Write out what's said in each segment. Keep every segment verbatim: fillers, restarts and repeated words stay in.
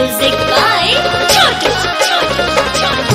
Music by Chotu.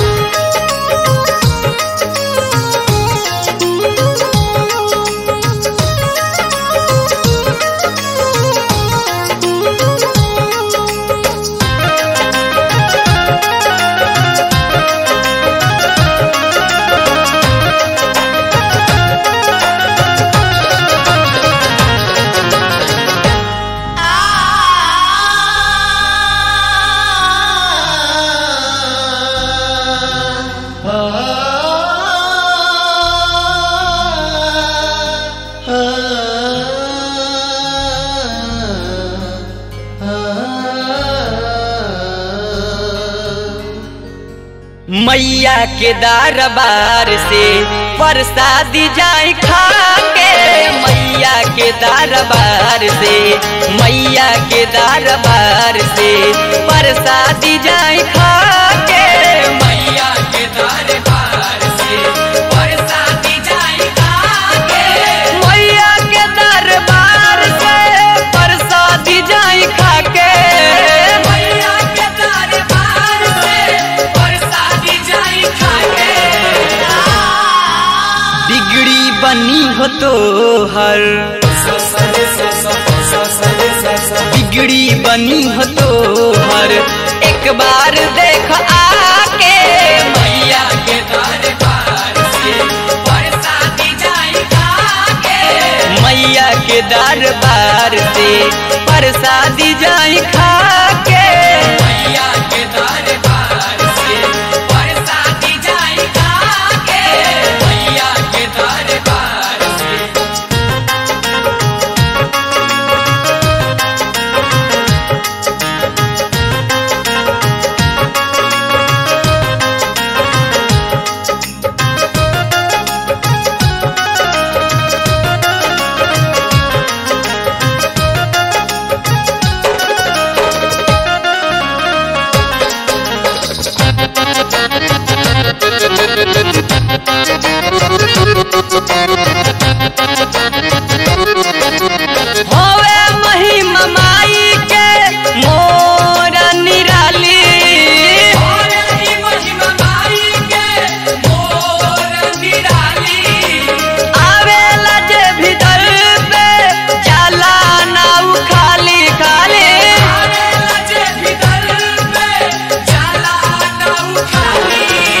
मैया के दरबार से प्रसादी जाए खा के, मैया के दरबार से मैया के दरबार से प्रसादी जाए खा के, मैया के दरबार से प्रसादी जाए खा के, मैया के दरबार से प्रसादी जाए खा के, मैया के दरबार से प्रसादी जाए खा के। बिगड़ी बनी हो तो हर बिगड़ी बनी हो तो हर एक बार देख आके, मैया के दरबार से प्रसादी जाए खा के, मैया के दरबार से प्रसादी जाए खा के, मैया के दरबार से प्रसादी जाए खा के, मैया के दरबार से। होवे महिमा माई के मोर निराली, होवे महिमा माई के मोर निराली, आवेला जे भीतर पे जाला नाउ खाली खाली, आवेला जे भीतर पे जाला नाउ खाली।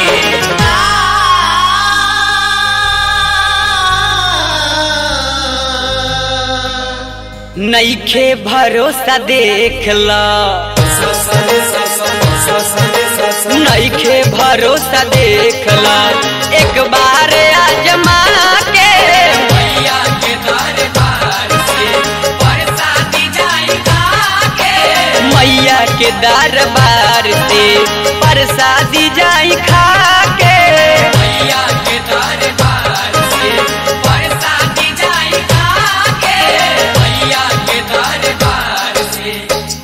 नइखे भरोसा देख ला, नइखे भरोसा देख ला एक बार आजमा के, मैया के दरबार से प्रसादी जाए खा के, मैया के दरबार से प्रसादी जाए खा के, मैया के दरबार से प्रसादी जाए खा के, मैया के दरबार से।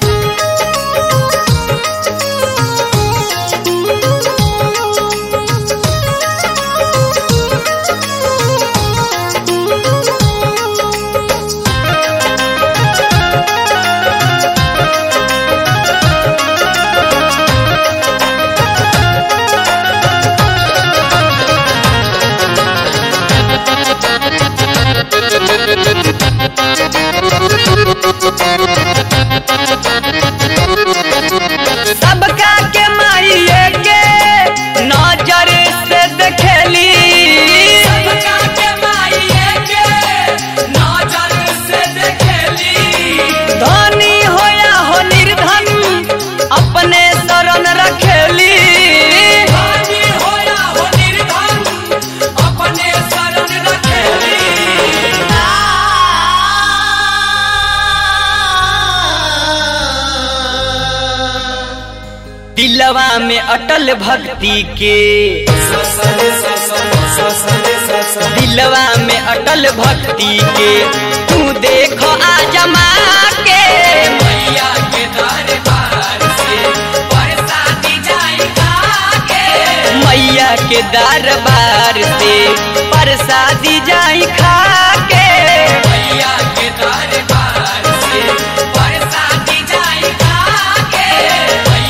सबका के माइये के नजर से देखेली, सबका के माइये के नजर से देखेली, धनी हो या हो निर्धन अपने शरण रखेली, धनी हो या हो निर्धन अपने शरण रखेली। दिलवा में अटल भक्ति के, दिलवा में अटल भक्ति के तू देखो आजमा के, मैया के दरबार से प्रसादी जाए खा के, मैया के दरबार से प्रसादी जाए खा के, मैया के दरबार से प्रसादी जाए खा के,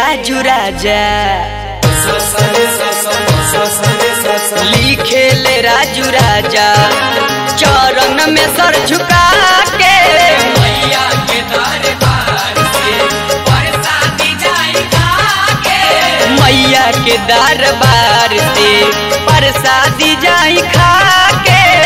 राजू राजा लिखे ले राजू राजा चरण में सर झुका के मैया के दरबार से प्रसादी जाई खा के मैया के दरबार से प्रसादी जाई खा के।